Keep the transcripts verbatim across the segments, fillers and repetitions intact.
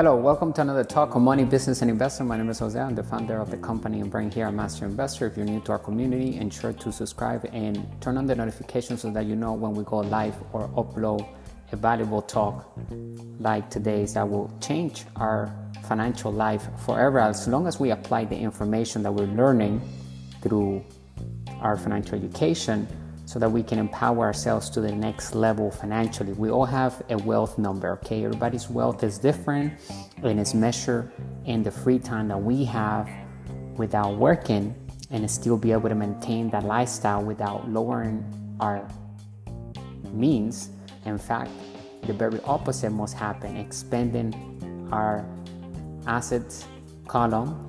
Hello, welcome to another talk on money, business, and investment. My name is Jose. I'm the founder of the company and brand here at Master Investor. If you're new to our community, ensure to subscribe and turn on the notifications so that you know when we go live or upload a valuable talk like today's that will change our financial life forever, as long as we apply the information that we're learning through our financial education so that we can empower ourselves to the next level financially. We all have a wealth number, okay? Everybody's wealth is different and it's measured in the free time that we have without working and still be able to maintain that lifestyle without lowering our means. In fact, the very opposite must happen, expanding our assets column,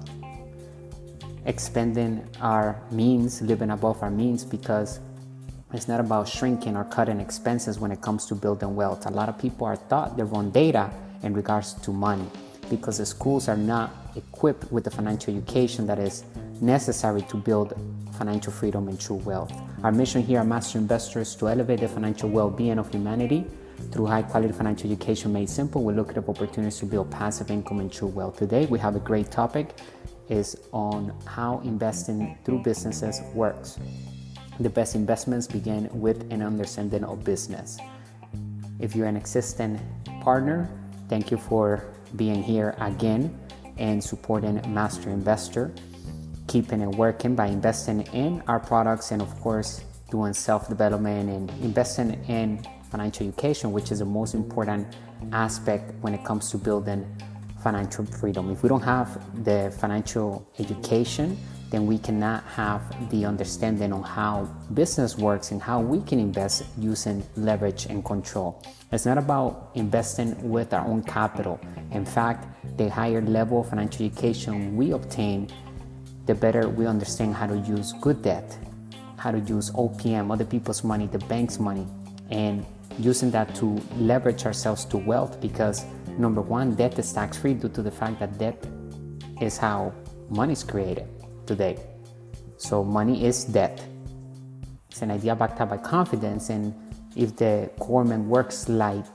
expanding our means, living above our means, because it's not about shrinking or cutting expenses when it comes to building wealth. A lot of people are taught the wrong data in regards to money because the schools are not equipped with the financial education that is necessary to build financial freedom and true wealth. Our mission here at Master Investor is to elevate the financial well-being of humanity through high-quality financial education made simple. We look at opportunities to build passive income and true wealth. Today, we have a great topic is on how investing through businesses works. The best investments begin with an understanding of business. If you're an existing partner, thank you for being here again and supporting Master Investor, keeping it working by investing in our products and, of course, doing self-development and investing in financial education, which is the most important aspect when it comes to building financial freedom. If we don't have the financial education, then we cannot have the understanding on how business works and how we can invest using leverage and control. It's not about investing with our own capital. In fact, the higher level of financial education we obtain, the better we understand how to use good debt, how to use O P M, other people's money, the bank's money, and using that to leverage ourselves to wealth, because number one, debt is tax-free due to the fact that debt is how money is created today. So money is debt. It's an idea backed up by confidence, and if the government works like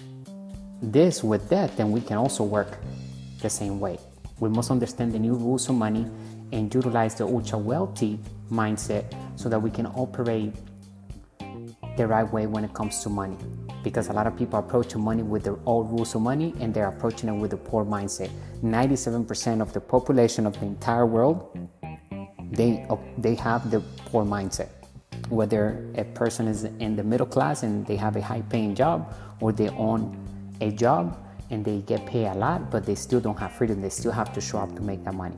this with debt, then we can also work the same way. We must understand the new rules of money and utilize the ultra wealthy mindset so that we can operate the right way when it comes to money. Because a lot of people approach money with the old rules of money and they're approaching it with a poor mindset. ninety-seven percent of the population of the entire world, they they have the poor mindset. Whether a person is in the middle class and they have a high paying job, or they own a job and they get paid a lot, but they still don't have freedom. They still have to show up to make that money.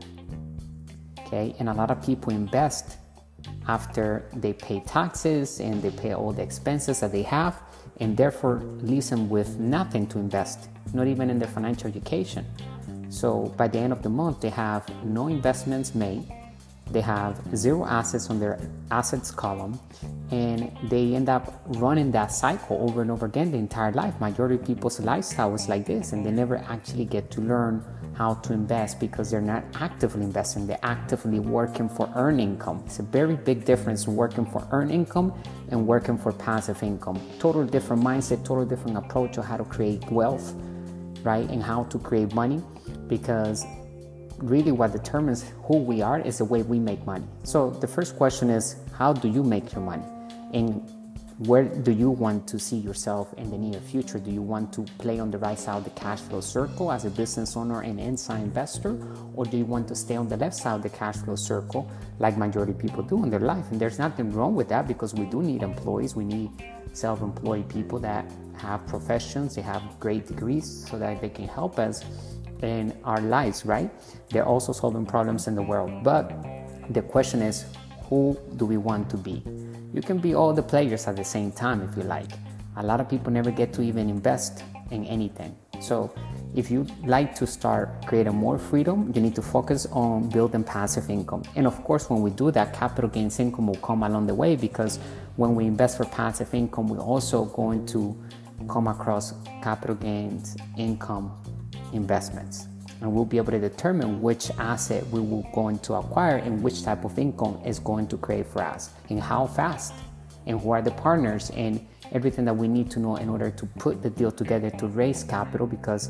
Okay, and a lot of people invest after they pay taxes and they pay all the expenses that they have, and therefore leaves them with nothing to invest, not even in their financial education. So by the end of the month, they have no investments made, they have zero assets on their assets column, and they end up running that cycle over and over again the entire life. Majority of people's lifestyle is like this, and they never actually get to learn how to invest because they're not actively investing. They're actively working for earned income. It's a very big difference in working for earned income and working for passive income. Total different mindset, total different approach of how to create wealth, right? And how to create money, because really what determines who we are is the way we make money. So the first question is, how do you make your money? And where do you want to see yourself in the near future? Do you want to play on the right side of the cash flow circle as a business owner and inside investor? Or do you want to stay on the left side of the cash flow circle like majority of people do in their life? And there's nothing wrong with that, because we do need employees. We need self-employed people that have professions, they have great degrees so that they can help us in our lives, right? They're also solving problems in the world. But the question is, who do we want to be? You can be all the players at the same time if you like. A lot of people never get to even invest in anything. So if you like to start creating more freedom, you need to focus on building passive income. And of course, when we do that, capital gains income will come along the way, because when we invest for passive income, we're also going to come across capital gains income investments. And we'll be able to determine which asset we will going to acquire and which type of income is going to create for us, and how fast, and who are the partners, and everything that we need to know in order to put the deal together to raise capital, because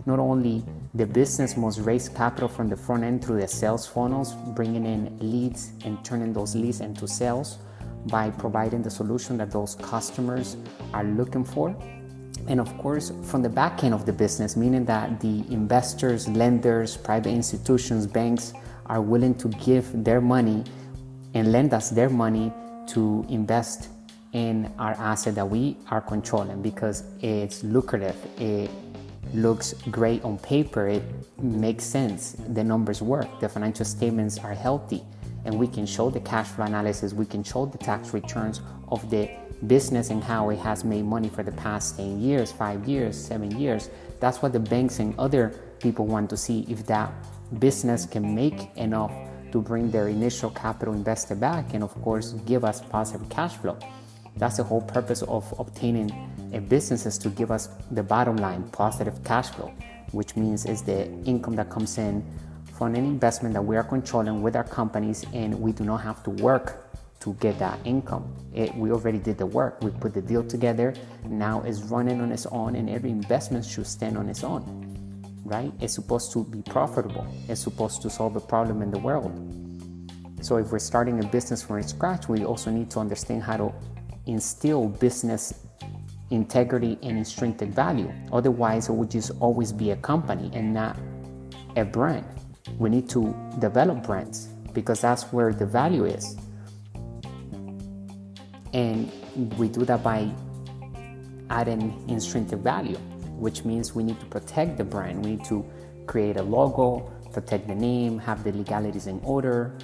not only the business must raise capital from the front end through the sales funnels, bringing in leads and turning those leads into sales by providing the solution that those customers are looking for. And of course, from the back end of the business, meaning that the investors, lenders, private institutions, banks are willing to give their money and lend us their money to invest in our asset that we are controlling, because it's lucrative, it looks great on paper, it makes sense, the numbers work, the financial statements are healthy, and we can show the cash flow analysis, we can show the tax returns of the business and how it has made money for the past ten years, five years, seven years. That's what the banks and other people want to see, if that business can make enough to bring their initial capital invested back and of course give us positive cash flow. That's the whole purpose of obtaining a business, is to give us the bottom line, positive cash flow, which means is the income that comes in from an investment that we are controlling with our companies, and we do not have to work to get that income. It, we already did the work. We put the deal together. Now it's running on its own, and every investment should stand on its own, right? It's supposed to be profitable. It's supposed to solve a problem in the world. So if we're starting a business from scratch, we also need to understand how to instill business integrity and intrinsic value. Otherwise, it would just always be a company and not a brand. We need to develop brands, because that's where the value is. And we do that by adding intrinsic value, which means we need to protect the brand. We need to create a logo, protect the name, have the legalities in order,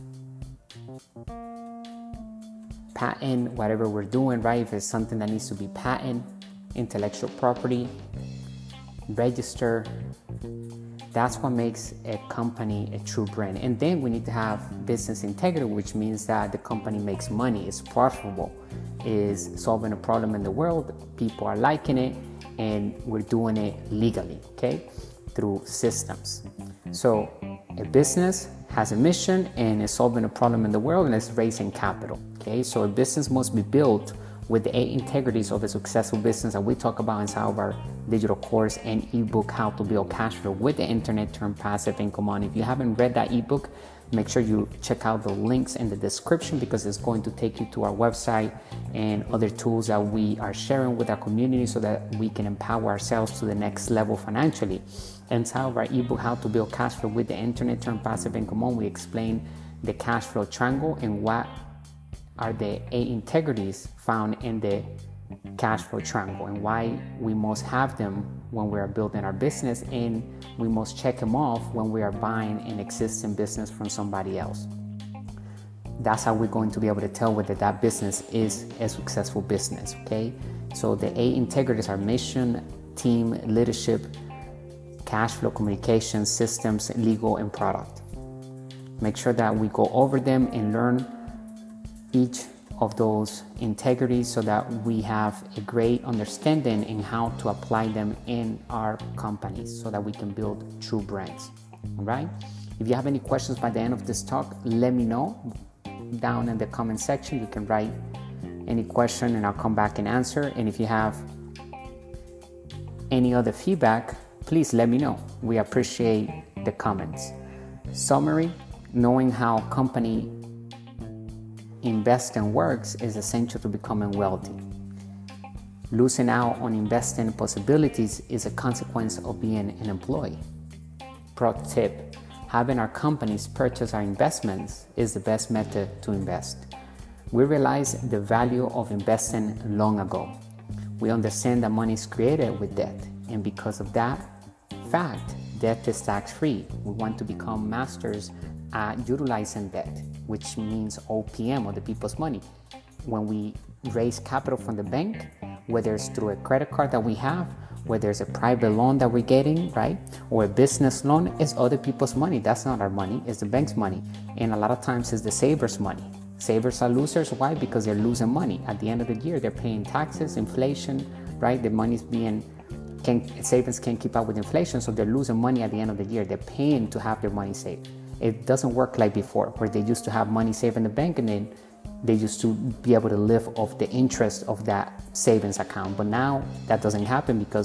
patent whatever we're doing, right? If it's something that needs to be patent, intellectual property, register. That's what makes a company a true brand. And then we need to have business integrity, which means that the company makes money, is profitable, is solving a problem in the world, people are liking it, and we're doing it legally, okay, through systems. So a business has a mission and is solving a problem in the world and is raising capital, okay? So a business must be built with the eight integrities of a successful business that we talk about inside of our digital course and ebook, How to Build Cash Flow with the Internet, Turn Passive Income On. If you haven't read that ebook, make sure you check out the links in the description, because it's going to take you to our website and other tools that we are sharing with our community so that we can empower ourselves to the next level financially. Inside of our ebook, How to Build Cash Flow with the Internet, Turn Passive Income On, we explain the cash flow triangle and what are the eight integrities found in the cash flow triangle and why we must have them when we are building our business, and we must check them off when we are buying an existing business from somebody else. That's how we're going to be able to tell whether that business is a successful business, okay? So the eight integrities are mission, team, leadership, cash flow, communication, systems, legal, and product. Make sure that we go over them and learn each of those integrities so that we have a great understanding in how to apply them in our companies so that we can build true brands. All right? If you have any questions by the end of this talk, let me know down in the comment section. You can write any question and I'll come back and answer. And if you have any other feedback, please let me know. We appreciate the comments. Summary: knowing how company invest and works is essential to becoming wealthy. Losing out on investing possibilities is a consequence of being an employee. Pro tip: having our companies purchase our investments is the best method to invest. We realized the value of investing long ago. We understand that money is created with debt, and because of that fact, debt is tax-free. We want to become masters at utilizing debt, which means O P M, or the people's money. When we raise capital from the bank, whether it's through a credit card that we have, whether it's a private loan that we're getting, right, or a business loan, it's other people's money. That's not our money, it's the bank's money. And a lot of times it's the savers' money. Savers are losers. Why? Because they're losing money. At the end of the year, they're paying taxes, inflation, right? The money's being, can, savings can't keep up with inflation, so they're losing money at the end of the year. They're paying to have their money saved. It doesn't work like before, where they used to have money saved in the bank and then they used to be able to live off the interest of that savings account. But now that doesn't happen, because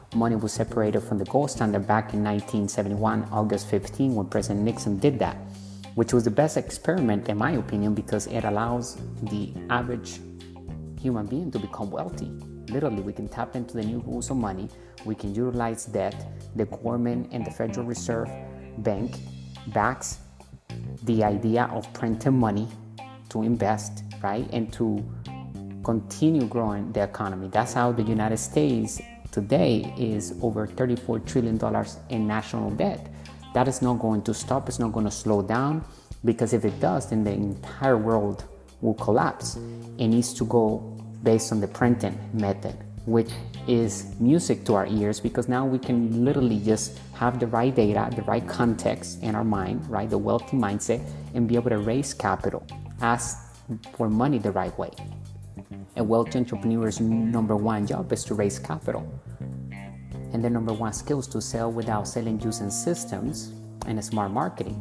money was separated from the gold standard back in nineteen seventy-one, August fifteenth, when President Nixon did that, which was the best experiment, in my opinion, because it allows the average human being to become wealthy. Literally, we can tap into the new rules of money. We can utilize debt. The government and the Federal Reserve Bank backs the idea of printing money to invest, right, and to continue growing the economy. That's how the United States today is over thirty-four trillion dollars in national debt. That is not going to stop. It's not going to slow down, because if it does, then the entire world will collapse. It needs to go based on the printing method, which is music to our ears, because now we can literally just have the right data, the right context in our mind, right, the wealthy mindset, and be able to raise capital, ask for money the right way. A wealthy entrepreneur's number one job is to raise capital. And their number one skill is to sell without selling, using systems and smart marketing.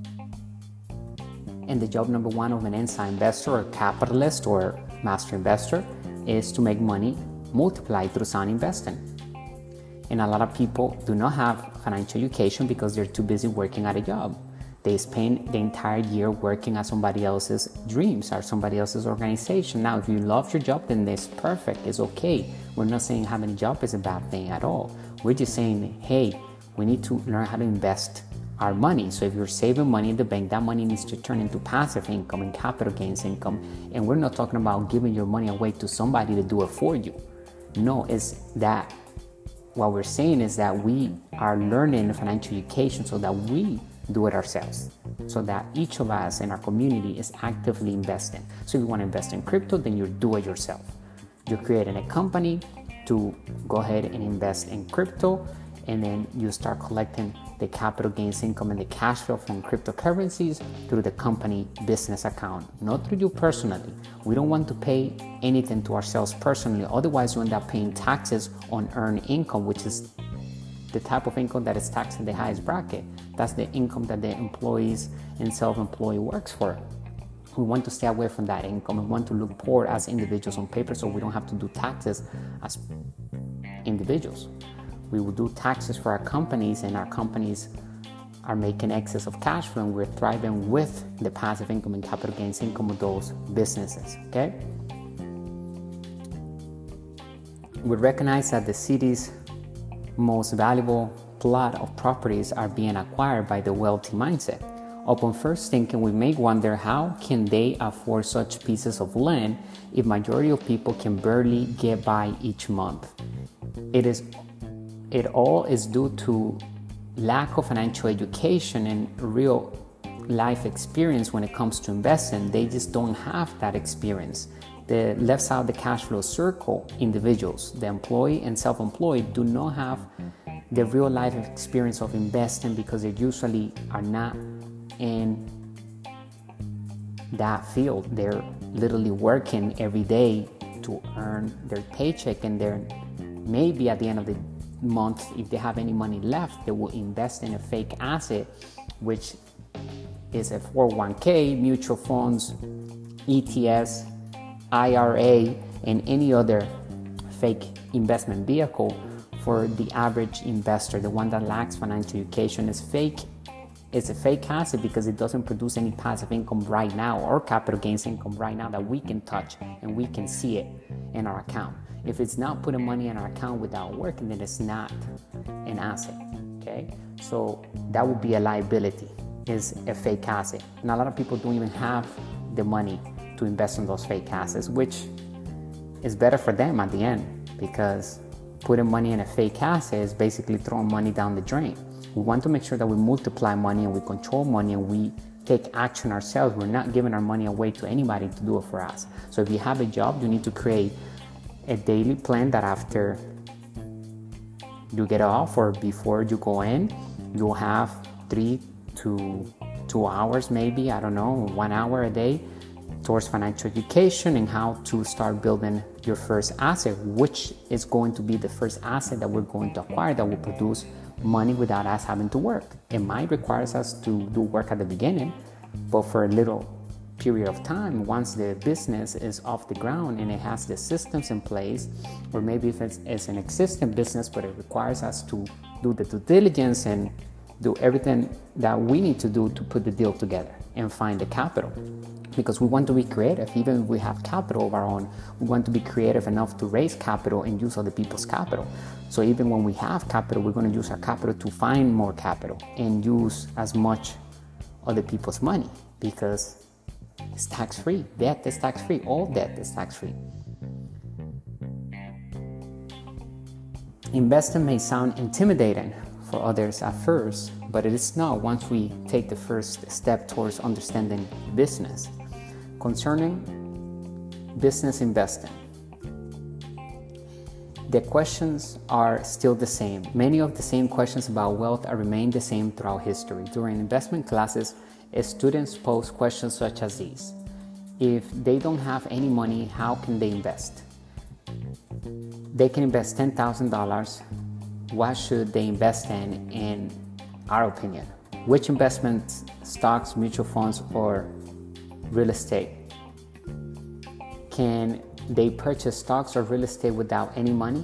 And the job number one of an inside investor or capitalist or master investor is to make money multiply through sound investing. And a lot of people do not have financial education because they're too busy working at a job. They spend the entire year working at somebody else's dreams or somebody else's organization. Now, if you love your job, then that's perfect. It's okay. We're not saying having a job is a bad thing at all. We're just saying, hey, we need to learn how to invest our money. So if you're saving money in the bank, that money needs to turn into passive income and capital gains income. And we're not talking about giving your money away to somebody to do it for you. No, it's that what we're saying is that we are learning financial education so that we do it ourselves, so that each of us in our community is actively investing. So if you want to invest in crypto, then you do it yourself. You're creating a company to go ahead and invest in crypto, and then you start collecting the capital gains income and the cash flow from cryptocurrencies through the company business account, not through you personally. We don't want to pay anything to ourselves personally. Otherwise, you end up paying taxes on earned income, which is the type of income that is taxed in the highest bracket. That's the income that the employees and self-employed works for. We want to stay away from that income. We want to look poor as individuals on paper, so we don't have to do taxes as individuals. We will do taxes for our companies, and our companies are making excess of cash flow, and we're thriving with the passive income and capital gains income of those businesses, okay? We recognize that the city's most valuable plot of properties are being acquired by the wealthy mindset. Upon first thinking, we may wonder how can they afford such pieces of land if majority of people can barely get by each month. It is It all is due to lack of financial education and real life experience when it comes to investing. They just don't have that experience. The left side of the cash flow circle individuals, the employee and self-employed, do not have the real life experience of investing because they usually are not in that field. They're literally working every day to earn their paycheck, and they're maybe at the end of the month, if they have any money left, they will invest in a fake asset, which is a four oh one k, mutual funds, E T Fs, I R A, and any other fake investment vehicle. For the average investor, the one that lacks financial education, is fake. It's a fake asset because it doesn't produce any passive income right now or capital gains income right now that we can touch and we can see it in our account. If it's not putting money in our account without working, then it's not an asset, okay? So that would be a liability, is a fake asset. And a lot of people don't even have the money to invest in those fake assets, which is better for them at the end, because putting money in a fake asset is basically throwing money down the drain. We want to make sure that we multiply money and we control money and we take action ourselves. We're not giving our money away to anybody to do it for us. So if you have a job, you need to create a daily plan that after you get off or before you go in, you'll have three to two hours maybe, I don't know, one hour a day towards financial education and how to start building your first asset, which is going to be the first asset that we're going to acquire that will produce money without us having to work. It might require us to do work at the beginning, but for a little period of time, once the business is off the ground and it has the systems in place, or maybe if it's, it's an existing business but it requires us to do the due diligence and do everything that we need to do to put the deal together and find the capital. Because we want to be creative. Even if we have capital of our own, we want to be creative enough to raise capital and use other people's capital. So even when we have capital, we're going to use our capital to find more capital and use as much other people's money, because it's tax-free. Debt is tax-free. All debt is tax-free. Investing may sound intimidating for others at first, but it is not once we take the first step towards understanding business. Concerning business investing, the questions are still the same. Many of the same questions about wealth are remain the same throughout history. During investment classes, students pose questions such as these. If they don't have any money, how can they invest? They can invest ten thousand dollars. What should they invest in, in our opinion? Which investments, stocks, mutual funds, or real estate? Can they purchase stocks or real estate without any money?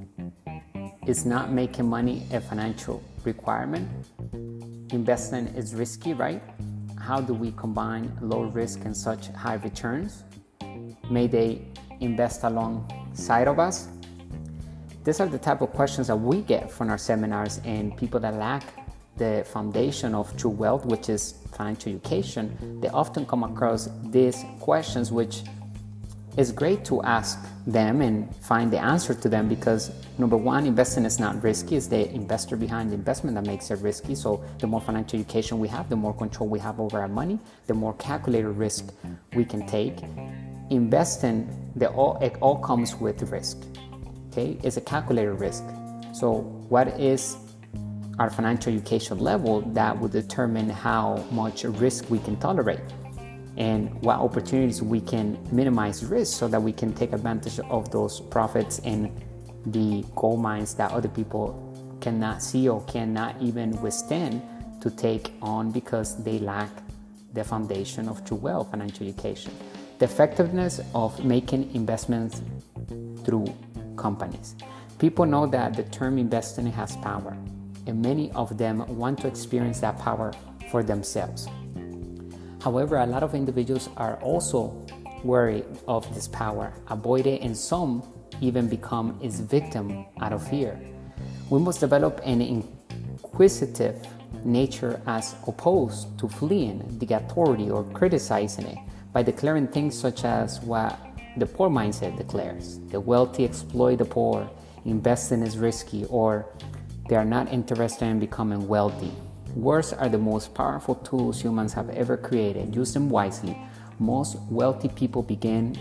Is not making money a financial requirement? Investing is risky, right? How do we combine low risk and such high returns? May they invest alongside of us? These are the type of questions that we get from our seminars, and people that lack the foundation of true wealth, which is financial education, they often come across these questions, which is great to ask them and find the answer to them, because number one, investing is not risky. It's the investor behind the investment that makes it risky. So the more financial education we have, the more control we have over our money, the more calculated risk we can take. Investing, the all, it all comes with risk. Okay, it's a calculated risk. So what is our financial education level that will determine how much risk we can tolerate, and what opportunities we can minimize risk so that we can take advantage of those profits in the gold mines that other people cannot see or cannot even withstand to take on because they lack the foundation of true wealth, financial education. The effectiveness of making investments through companies. People know that the term investing has power, and many of them want to experience that power for themselves. However, a lot of individuals are also wary of this power, avoid it, and some even become its victim out of fear. We must develop an inquisitive nature as opposed to fleeing the authority or criticizing it by declaring things such as what the poor mindset declares. The wealthy exploit the poor, investing is risky, or they are not interested in becoming wealthy. Words are the most powerful tools humans have ever created. Use them wisely. Most wealthy people begin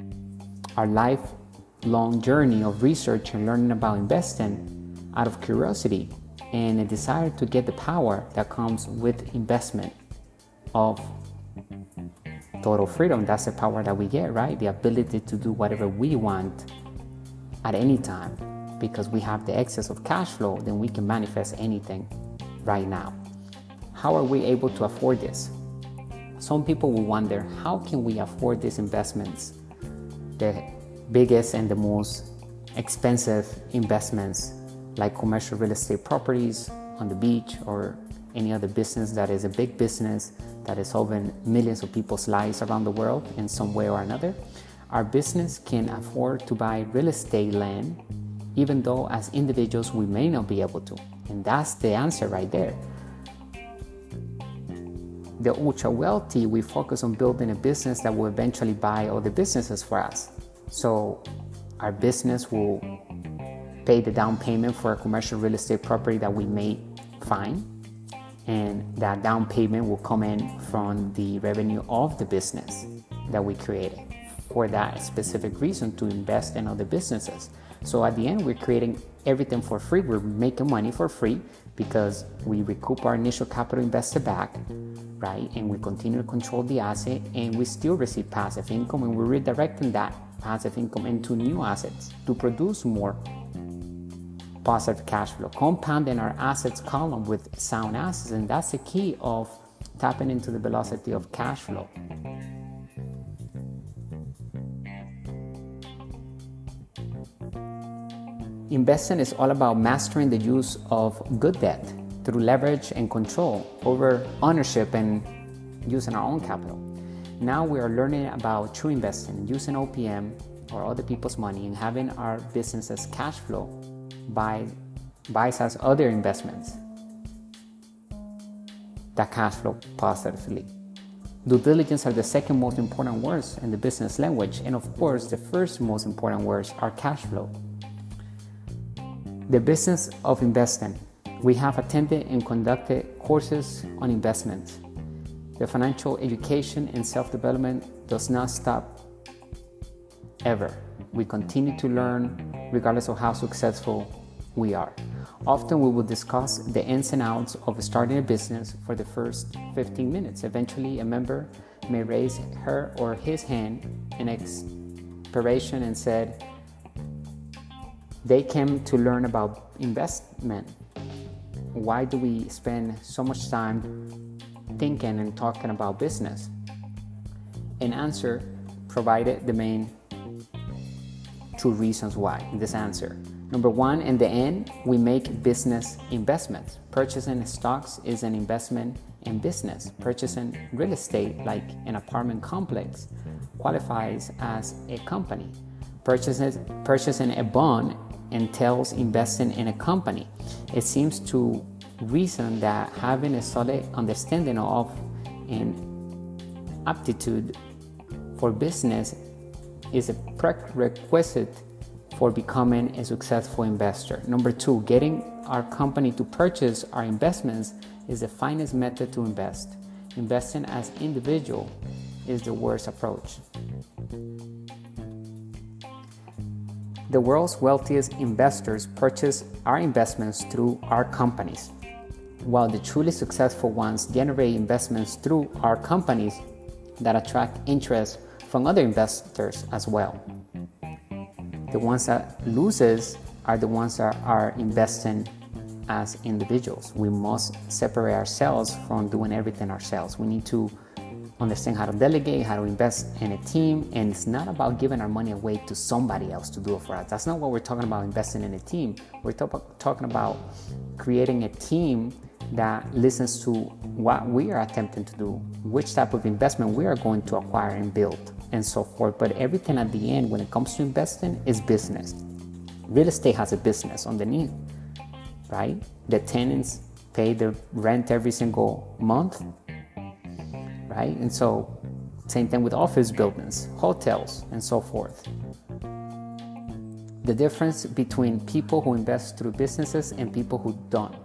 our lifelong journey of research and learning about investing out of curiosity and a desire to get the power that comes with investment of total freedom. That's the power that we get, right? The ability to do whatever we want at any time. Because we have the excess of cash flow, then we can manifest anything right now. How are we able to afford this? Some people will wonder, how can we afford these investments? The biggest and the most expensive investments, like commercial real estate properties on the beach, or any other business that is a big business that is solving millions of people's lives around the world in some way or another. Our business can afford to buy real estate land, even though as individuals we may not be able to. And that's the answer right there. The ultra wealthy, we focus on building a business that will eventually buy other businesses for us. So our business will pay the down payment for a commercial real estate property that we may find, and that down payment will come in from the revenue of the business that we created for that specific reason, to invest in other businesses. So at the end, we're creating everything for free. We're making money for free because we recoup our initial capital invested back, right? And we continue to control the asset, and we still receive passive income, and we're redirecting that passive income into new assets to produce more positive cash flow, compounding our assets column with sound assets. And that's the key of tapping into the velocity of cash flow. Investing is all about mastering the use of good debt through leverage and control over ownership and using our own capital. Now we are learning about true investing, using O P M or other people's money and having our businesses cash flow by buys us other investments that cash flow positively. Due diligence are the second most important words in the business language, and of course the first most important words are cash flow. The business of investing. We have attended and conducted courses on investments. The financial education and self-development does not stop ever. We continue to learn regardless of how successful we are. Often we will discuss the ins and outs of starting a business for the first fifteen minutes. Eventually, a member may raise her or his hand in expiration and said they came to learn about investment. Why do we spend so much time thinking and talking about business? An answer provided the main two reasons why in this answer. Number one, in the end, we make business investments. Purchasing stocks is an investment in business. Purchasing real estate, like an apartment complex, qualifies as a company. Purchasing, purchasing a bond entails investing in a company. It seems to reason that having a solid understanding of and aptitude for business is a prerequisite for becoming a successful investor. Number two, getting our company to purchase our investments is the finest method to invest. Investing as individual is the worst approach. The world's wealthiest investors purchase our investments through our companies, while the truly successful ones generate investments through our companies that attract interest from other investors as well. The ones that loses are the ones that are investing as individuals. We must separate ourselves from doing everything ourselves. We need to understand how to delegate, how to invest in a team, and it's not about giving our money away to somebody else to do it for us. That's not what we're talking about, investing in a team. We're talk- talking about creating a team that listens to what we are attempting to do, which type of investment we are going to acquire and build, and so forth. But everything at the end, when it comes to investing, is business. Real estate has a business underneath, right? The tenants pay the rent every single month, right? And so, same thing with office buildings, hotels, and so forth. The difference between people who invest through businesses and people who don't.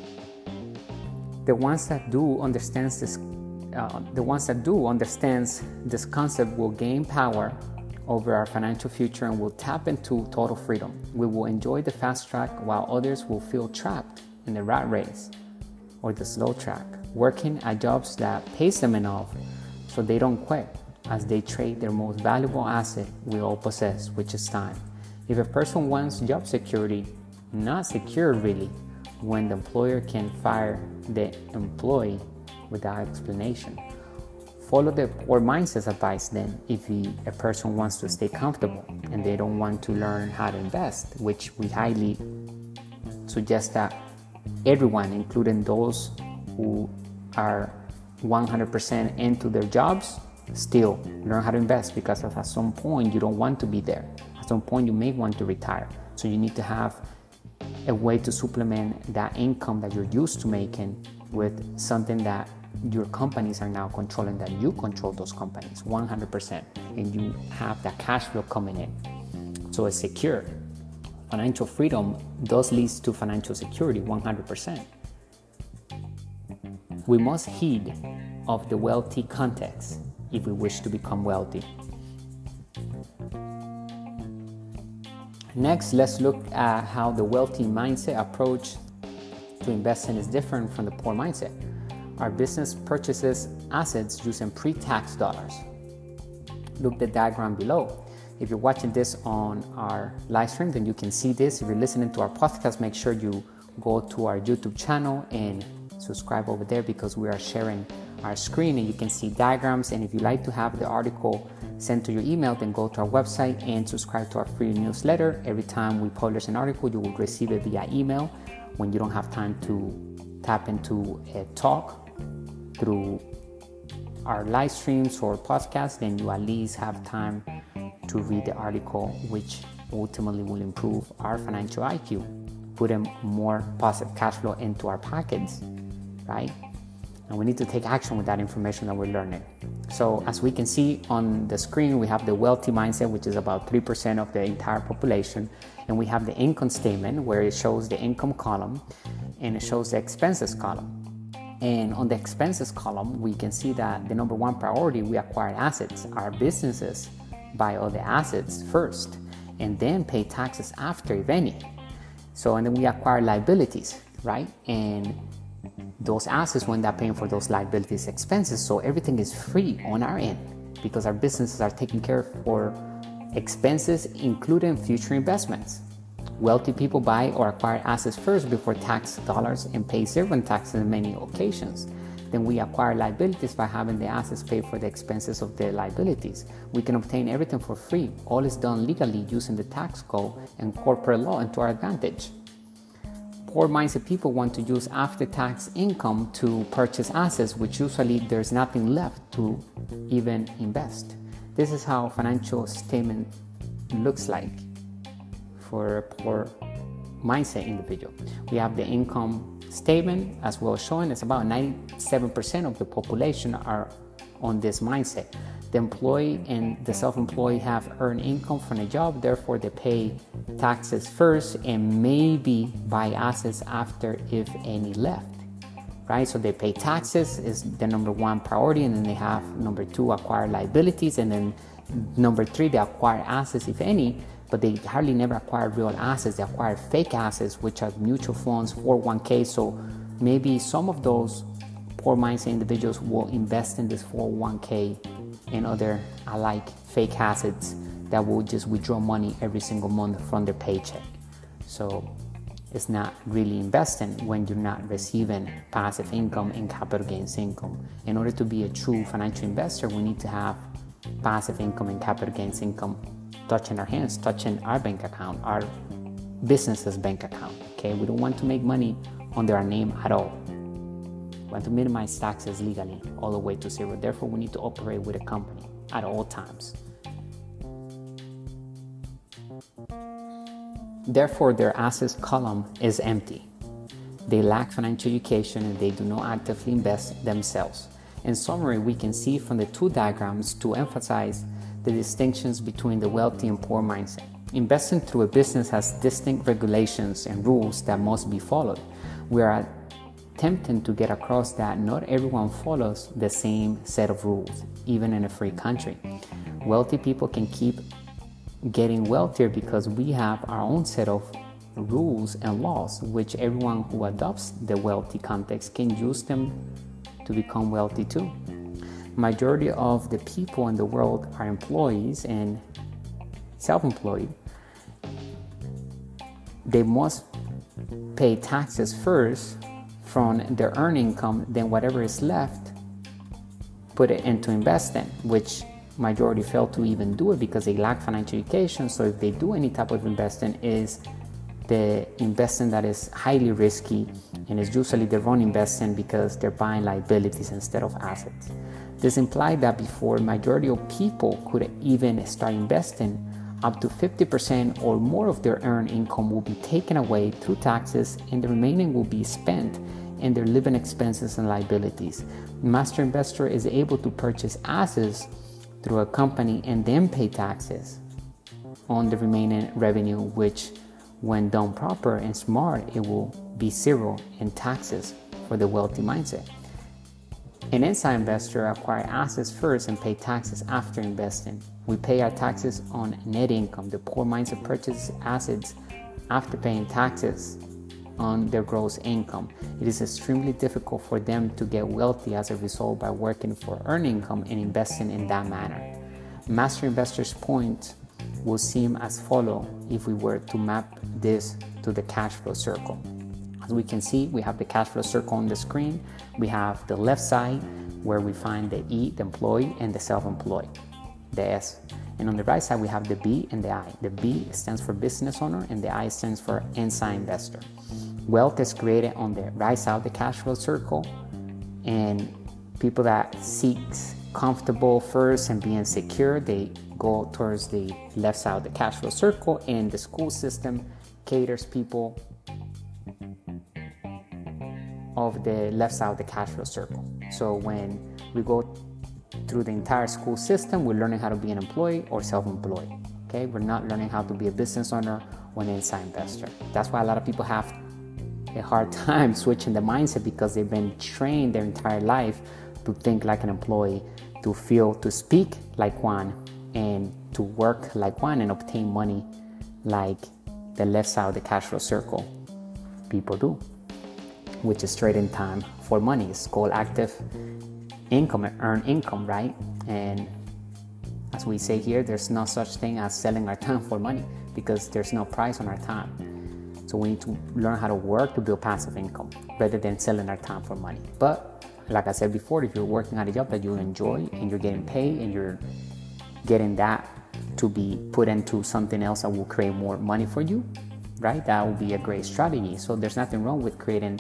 The ones that do understands this, uh, the ones that do understands this concept will gain power over our financial future and will tap into total freedom. We will enjoy the fast track while others will feel trapped in the rat race or the slow track, working at jobs that pays them enough so they don't quit as they trade their most valuable asset we all possess, which is time. If a person wants job security, not secure really, when the employer can fire the employee without explanation. Follow the poor mindset's advice then if he, a person wants to stay comfortable and they don't want to learn how to invest, which we highly suggest that everyone, including those who are one hundred percent into their jobs, still learn how to invest, because at some point you don't want to be there. At some point you may want to retire. So you need to have a way to supplement that income that you're used to making with something that your companies are now controlling, that you control those companies one hundred percent, and you have that cash flow coming in. So it's secure. Financial freedom does lead to financial security one hundred percent. We must heed of the wealthy context if we wish to become wealthy. Next, let's look at how the wealthy mindset approach to investing is different from the poor mindset. Our business purchases assets using pre-tax dollars. Look at the diagram below. If you're watching this on our live stream, then you can see this. If you're listening to our podcast, make sure you go to our YouTube channel and subscribe over there, because we are sharing our screen and you can see diagrams. And if you like to have the article sent to your email, then go to our website and subscribe to our free newsletter. Every time we publish an article, you will receive it via email. When you don't have time to tap into a talk through our live streams or podcasts, then you at least have time to read the article, which ultimately will improve our financial I Q, putting more positive cash flow into our pockets, right? And we need to take action with that information that we're learning. So as we can see on the screen, we have the wealthy mindset, which is about three percent of the entire population. And we have the income statement where it shows the income column and it shows the expenses column. And on the expenses column, we can see that the number one priority, we acquire assets. Our businesses buy all the assets first and then pay taxes after, if any. So, and then we acquire liabilities, right? And those assets will end up paying for those liabilities expenses. So everything is free on our end because our businesses are taking care of for expenses, including future investments. Wealthy people buy or acquire assets first before tax dollars and pay zero in taxes in many occasions. Then we acquire liabilities by having the assets pay for the expenses of the liabilities. We can obtain everything for free. All is done legally using the tax code and corporate law and to our advantage. Poor mindset people want to use after-tax income to purchase assets, which usually there's nothing left to even invest. This is how financial statement looks like for a poor mindset individual. We have the income statement as well showing. It's about ninety-seven percent of the population are on this mindset. The employee and the self-employed have earned income from a job, therefore they pay taxes first and maybe buy assets after, if any left, right? So they pay taxes is the number one priority, and then they have number two, acquire liabilities, and then number three, they acquire assets, if any, but they hardly never acquire real assets. They acquire fake assets, which are mutual funds, four oh one k. So maybe some of those poor mindset individuals will invest in this four oh one k and other alike fake assets that will just withdraw money every single month from their paycheck. So it's not really investing when you're not receiving passive income and capital gains income. In order to be a true financial investor, we need to have passive income and capital gains income touching our hands, touching our bank account, our business's bank account. Okay, we don't want to make money under our name at all. We want to minimize taxes legally all the way to zero. Therefore, we need to operate with a company at all times. Therefore, their assets column is empty. They lack financial education and they do not actively invest themselves. In summary, we can see from the two diagrams to emphasize the distinctions between the wealthy and poor mindset. Investing through a business has distinct regulations and rules that must be followed. We are attempting to get across that not everyone follows the same set of rules, even in a free country. Wealthy people can keep getting wealthier because we have our own set of rules and laws, which everyone who adopts the wealthy context can use them to become wealthy too. Majority of the people in the world are employees and self-employed. They must pay taxes first from their earned income, then whatever is left, put it into investing, which majority fail to even do it because they lack financial education. So if they do any type of investing, is the investing that is highly risky, and it's usually the wrong investing because they're buying liabilities instead of assets. This implies that before majority of people could even start investing, up to fifty percent or more of their earned income will be taken away through taxes, and the remaining will be spent in their living expenses and liabilities. Master investor is able to purchase assets through a company and then pay taxes on the remaining revenue, which when done proper and smart, it will be zero in taxes for the wealthy mindset. An inside investor acquires assets first and pay taxes after investing. We pay our taxes on net income. The poor mindset purchases assets after paying taxes on their gross income. It is extremely difficult for them to get wealthy as a result by working for earned income and investing in that manner. Master investors' point will seem as follow if we were to map this to the cash flow circle. As we can see, we have the cash flow circle on the screen. We have the left side where we find the E, the employee, and the self-employed, the S. And on the right side, we have the B and the I. The B stands for business owner, and the I stands for inside investor. Wealth is created on the right side of the cash flow circle, and people that seek comfortable first and being secure, they go towards the left side of the cash flow circle. And the school system caters people of the left side of the cash flow circle. So when we go through the entire school system, we're learning how to be an employee or self-employed. Okay, we're not learning how to be a business owner or an inside investor. That's why a lot of people have a hard time switching the mindset, because they've been trained their entire life to think like an employee, to feel, to speak like one, and to work like one and obtain money like the left side of the cash flow circle people do, which is trading time for money. It's called active income, earn income, right? And as we say here, there's no such thing as selling our time for money, because there's no price on our time. So we need to learn how to work to build passive income rather than selling our time for money. But like I said before, if you're working at a job that you enjoy and you're getting paid and you're getting that to be put into something else that will create more money for you, right? That will be a great strategy. So there's nothing wrong with creating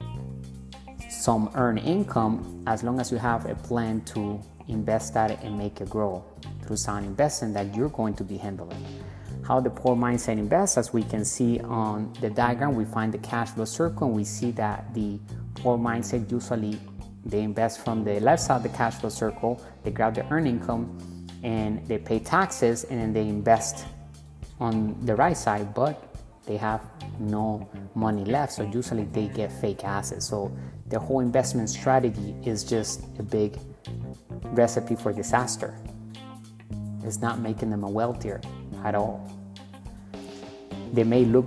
some earned income, as long as you have a plan to invest that and make it grow through sound investing that you're going to be handling. How the poor mindset invests, as we can see on the diagram, we find the cash flow circle, and we see that the poor mindset usually they invest from the left side of the cash flow circle, they grab the earned income and they pay taxes, and then they invest on the right side, but they have no money left, so usually they get fake assets. So the whole investment strategy is just a big recipe for disaster. It's not making them a wealthier at all. They may look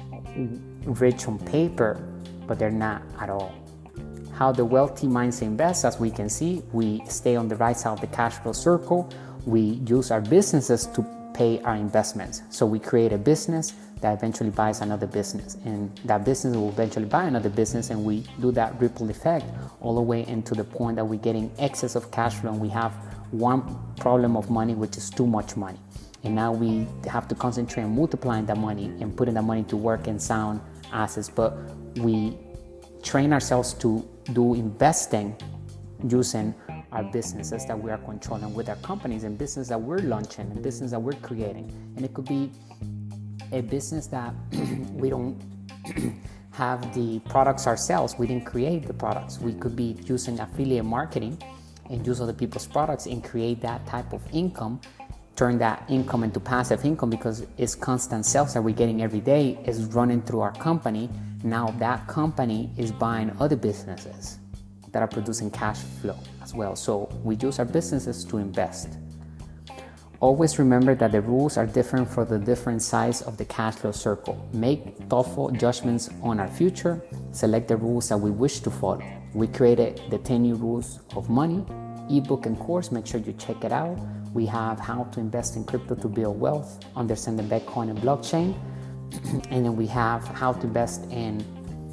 rich on paper, but they're not at all. How the wealthy mindset invests, as we can see, we stay on the right side of the cash flow circle. We use our businesses to pay our investments. So we create a business that eventually buys another business, and that business will eventually buy another business, and we do that ripple effect all the way into the point that we're getting excess of cash flow, and we have one problem of money, which is too much money. And now we have to concentrate on multiplying that money and putting that money to work in sound assets. But we train ourselves to do investing using our businesses that we are controlling with our companies, and business that we're launching, and business that we're creating. And it could be a business that we don't have the products ourselves. We didn't create the products. We could be using affiliate marketing and use other people's products and create that type of income, turn that income into passive income, because it's constant sales that we're getting every day is running through our company. Now that company is buying other businesses that are producing cash flow as well. So we use our businesses to invest. Always remember that the rules are different for the different sides of the cash flow circle. Make thoughtful judgments on our future. Select the rules that we wish to follow. We created the ten new rules of money ebook and course. Make sure you check it out. We have how to invest in crypto to build wealth, understanding Bitcoin and blockchain. And then we have how to invest in,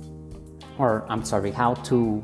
or I'm sorry, how to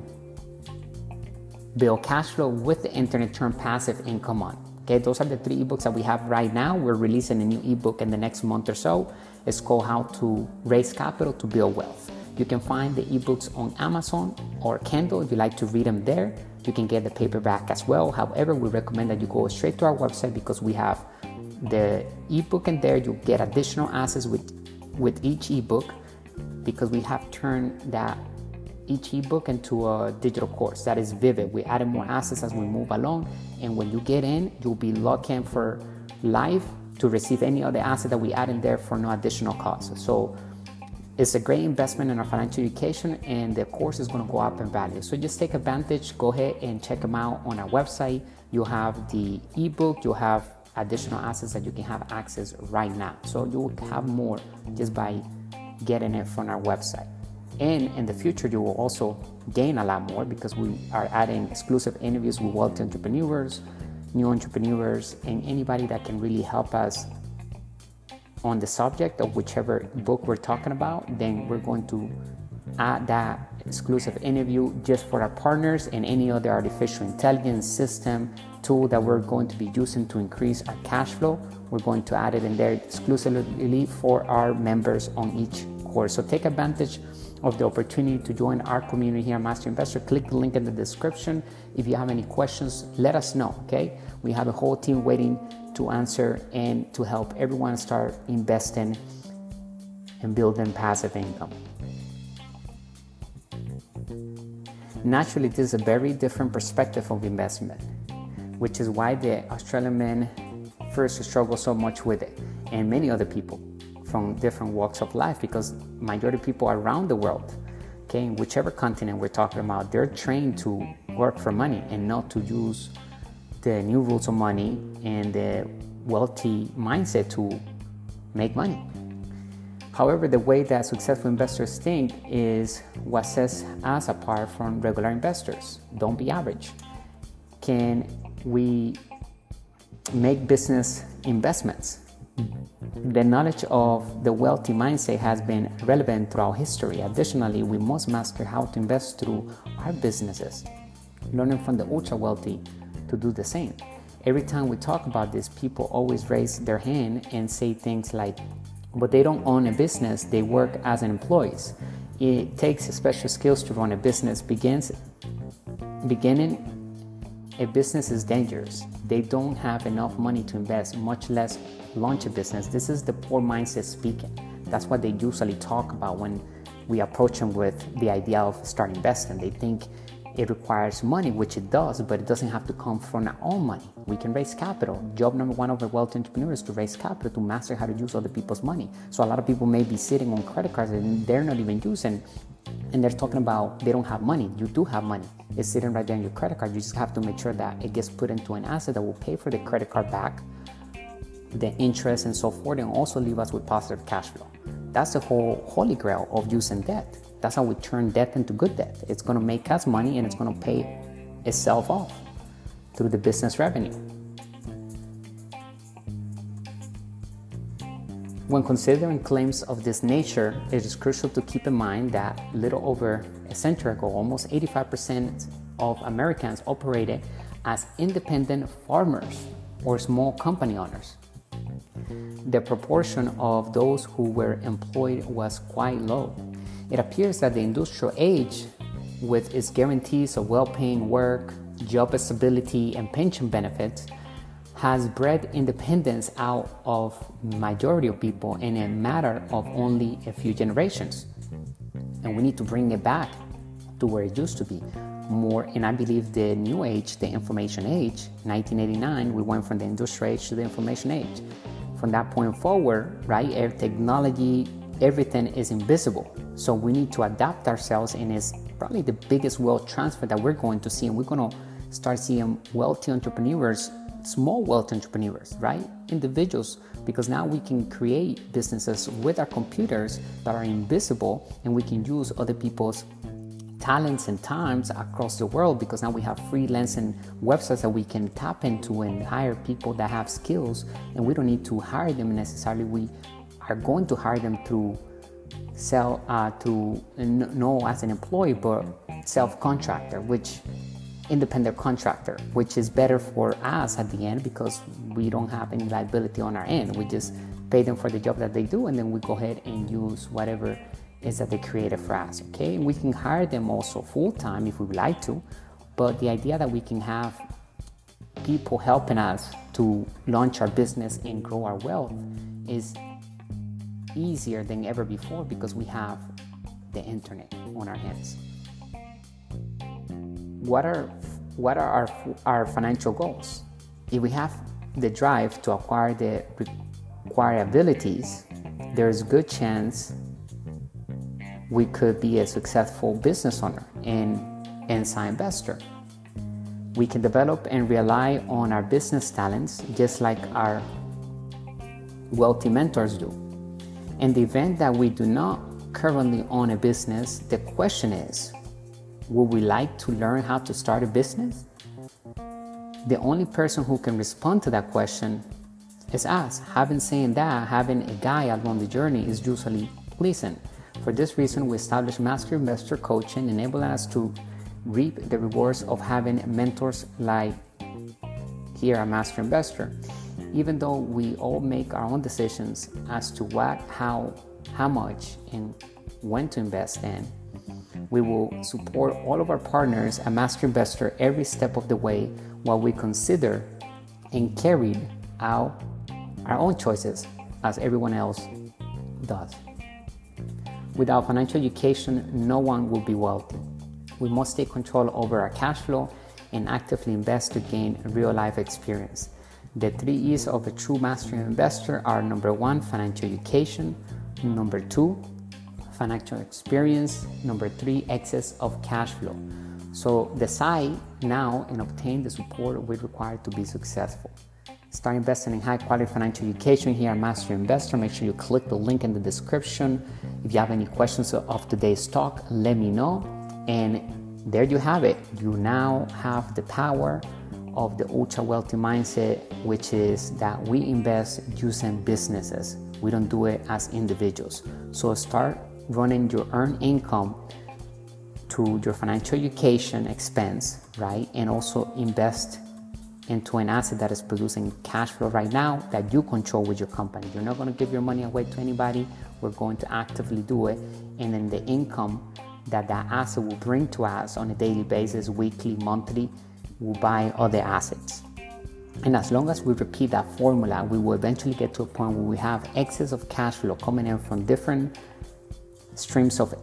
build cash flow with the internet, turn passive income on. Okay, those are the three ebooks that we have right now. We're releasing a new ebook in the next month or so. It's called How to Raise Capital to Build Wealth. You can find the ebooks on Amazon or Kindle. If you like to read them there, you can get the paperback as well. However, we recommend that you go straight to our website, because we have the ebook in there. You get additional assets with, with each ebook, because we have turned that each ebook into a digital course that is vivid. We added more assets as we move along, and when you get in, you'll be locked in for life to receive any other asset that we add in there for no additional cost. So it's a great investment in our financial education, and the course is going to go up in value. So just take advantage. Go ahead and check them out on our website. You'll have the ebook, you'll have additional assets that you can have access right now. So you'll have more just by getting it from our website. And in the future, you will also gain a lot more, because we are adding exclusive interviews with wealthy entrepreneurs, new entrepreneurs, and anybody that can really help us on the subject of whichever book we're talking about. Then we're going to add that exclusive interview just for our partners and any other artificial intelligence system tool that we're going to be using to increase our cash flow. We're going to add it in there exclusively for our members on each course. So take advantage of the opportunity to join our community here at Master Investor. Click the link in the description. If you have any questions, let us know, okay? We have a whole team waiting to answer and to help everyone start investing and building passive income. Naturally, this is a very different perspective of investment, which is why the Australian men first struggle so much with it, and many other people from different walks of life, because majority of people around the world, okay, in whichever continent we're talking about, they're trained to work for money and not to use the new rules of money and the wealthy mindset to make money. However, the way that successful investors think is what sets us apart from regular investors. Don't be average. Can we make business investments? The knowledge of the wealthy mindset has been relevant throughout history. Additionally, we must master how to invest through our businesses, learning from the ultra wealthy to do the same. Every time we talk about this, people always raise their hand and say things like, but they don't own a business, they work as an employees. It takes special skills to run a business. Begins, beginning a business is dangerous. They don't have enough money to invest, much less launch a business. This is the poor mindset speaking. That's what they usually talk about when we approach them with the idea of starting investing. They think it requires money, which it does, but it doesn't have to come from our own money. We can raise capital. Job number one of a wealthy entrepreneur is to raise capital, to master how to use other people's money. So a lot of people may be sitting on credit cards and they're not even using, and they're talking about they don't have money. You do have money. It's sitting right there on your credit card. You just have to make sure that it gets put into an asset that will pay for the credit card back, the interest and so forth, and also leave us with positive cash flow. That's the whole holy grail of using debt. That's how we turn debt into good debt. It's going to make us money and it's going to pay itself off through the business revenue. When considering claims of this nature, it is crucial to keep in mind that little over a century ago, almost eighty-five percent of Americans operated as independent farmers or small company owners. The proportion of those who were employed was quite low. It appears that the industrial age, with its guarantees of well-paying work, job stability, and pension benefits, has bred independence out of majority of people in a matter of only a few generations. And we need to bring it back to where it used to be. More, and I believe the new age, the information age, nineteen eighty-nine, we went from the industrial age to the information age. From that point forward, right, air technology, everything is invisible. So we need to adapt ourselves, and it's probably the biggest wealth transfer that we're going to see. And we're going to start seeing wealthy entrepreneurs, small wealth entrepreneurs, right? Individuals, because now we can create businesses with our computers that are invisible, and we can use other people's talents and times across the world, because now we have freelancing websites that we can tap into and hire people that have skills, and we don't need to hire them necessarily. We are going to hire them through sell uh, to no as an employee, but self-contractor, which independent contractor, which is better for us at the end because we don't have any liability on our end. We just pay them for the job that they do, and then we go ahead and use whatever is that they created for us. Okay, we can hire them also full-time if we would like to, but the idea that we can have people helping us to launch our business and grow our wealth is easier than ever before because we have the internet on our hands. What are what are our our financial goals? If we have the drive to acquire the required abilities, there's a good chance we could be a successful business owner and inside investor. We can develop and rely on our business talents just like our wealthy mentors do. In the event that we do not currently own a business, the question is, would we like to learn how to start a business? The only person who can respond to that question is us. Having said that, having a guide along the journey is usually pleasant. For this reason, we established Master Investor Coaching, enabling us to reap the rewards of having mentors like here at Master Investor. Even though we all make our own decisions as to what, how, how much, and when to invest in, we will support all of our partners at Master Investor every step of the way while we consider and carry out our own choices as everyone else does. Without financial education, no one will be wealthy. We must take control over our cash flow and actively invest to gain real life experience. The three E's of a true master investor are: number one, financial education; number two, financial experience; number three, excess of cash flow. So decide now and obtain the support we require to be successful. Start investing in high quality financial education here at Master Investor. Make sure you click the link in the description. If you have any questions of today's talk, let me know. And there you have it. You now have the power of the ultra wealthy mindset, which is that we invest using businesses. We don't do it as individuals. So start running your earned income to your financial education expense, right? And also invest into an asset that is producing cash flow right now that you control with your company. You're not going to give your money away to anybody. We're going to actively do it. And then the income that that asset will bring to us on a daily basis, weekly, monthly, will buy other assets. And as long as we repeat that formula, we will eventually get to a point where we have excess of cash flow coming in from different streams of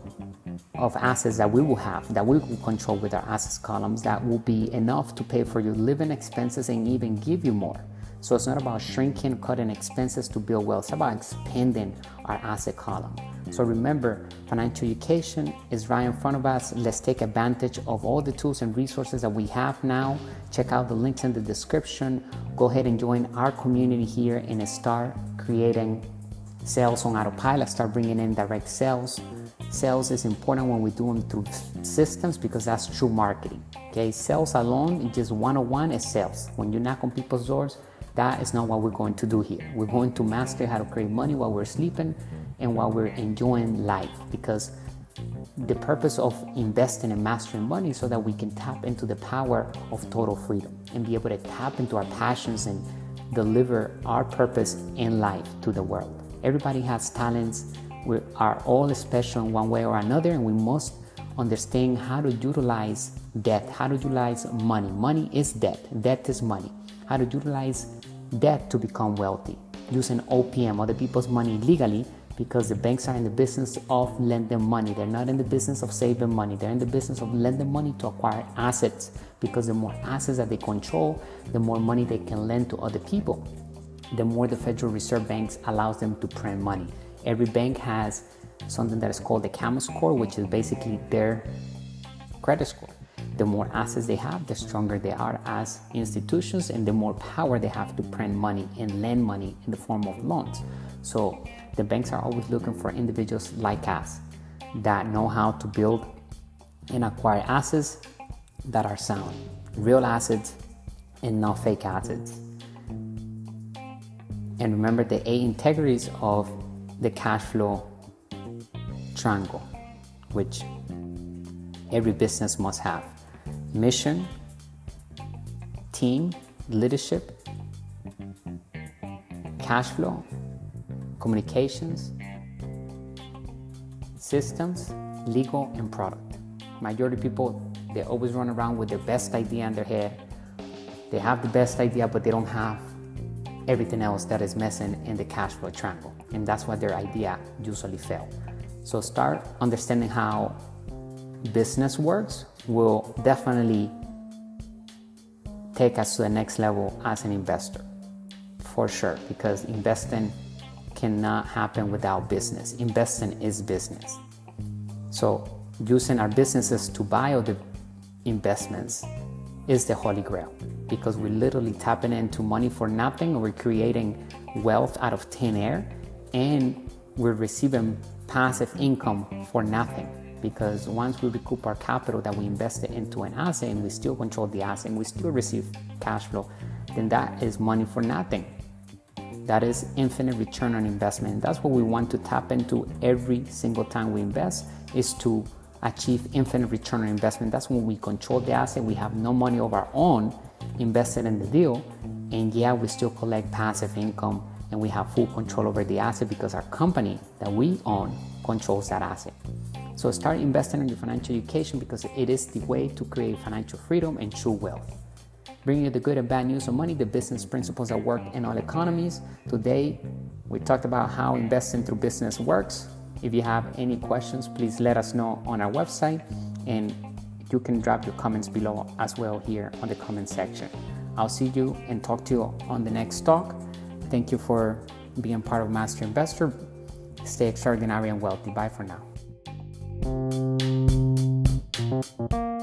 of assets that we will have, that we will control with our assets columns, that will be enough to pay for your living expenses and even give you more. So it's not about shrinking, cutting expenses to build wealth. It's about expanding our asset column. So remember, financial education is right in front of us. Let's take advantage of all the tools and resources that we have now. Check out the links in the description. Go ahead and join our community here and start creating sales on autopilot. Start bringing in direct sales. Sales is important when we do them through systems because that's true marketing. Okay, sales alone, just one oh one is sales. When you knock on people's doors, that is not what we're going to do here. We're going to master how to create money while we're sleeping and while we're enjoying life, because the purpose of investing and mastering money is so that we can tap into the power of total freedom and be able to tap into our passions and deliver our purpose in life to the world. Everybody has talents. We are all special in one way or another, and we must understand how to utilize debt, how to utilize money. Money is debt. Debt is money. How to utilize debt to become wealthy using O P M, other people's money, legally, because the banks are in the business of lending money. They're not in the business of saving money. They're in the business of lending money to acquire assets, because the more assets that they control, the more money they can lend to other people. The more the Federal Reserve Banks allows them to print money. Every bank has something that is called the CAMA score, which is basically their credit score. The more assets they have, the stronger they are as institutions, and the more power they have to print money and lend money in the form of loans. So the banks are always looking for individuals like us that know how to build and acquire assets that are sound, real assets and not fake assets. And remember the eight integrities of the cash flow triangle, which every business must have: mission, team, leadership, cash flow, communications, systems, legal, and product. Majority of people, they always run around with their best idea in their head. They have the best idea, but they don't have everything else that is missing in the cash flow triangle. And that's why their idea usually fail. So start understanding how business works will definitely take us to the next level as an investor, for sure, because investing cannot happen without business. Investing is business. So using our businesses to buy other investments is the holy grail, because we're literally tapping into money for nothing, and we're creating wealth out of thin air, and we're receiving passive income for nothing. Because once we recoup our capital that we invested into an asset, and we still control the asset and we still receive cash flow, then that is money for nothing. That is infinite return on investment. That's what we want to tap into every single time we invest, is to achieve infinite return on investment. That's when we control the asset. We have no money of our own invested in the deal, and yeah, we still collect passive income, and we have full control over the asset because our company that we own controls that asset. So start investing in your financial education, because it is the way to create financial freedom and true wealth. Bringing you the good and bad news of money, the business principles that work in all economies. Today, we talked about how investing through business works. If you have any questions, please let us know on our website, and you can drop your comments below as well here on the comment section. I'll see you and talk to you on the next talk. Thank you for being part of Master Investor. Stay extraordinary and wealthy. Bye for now.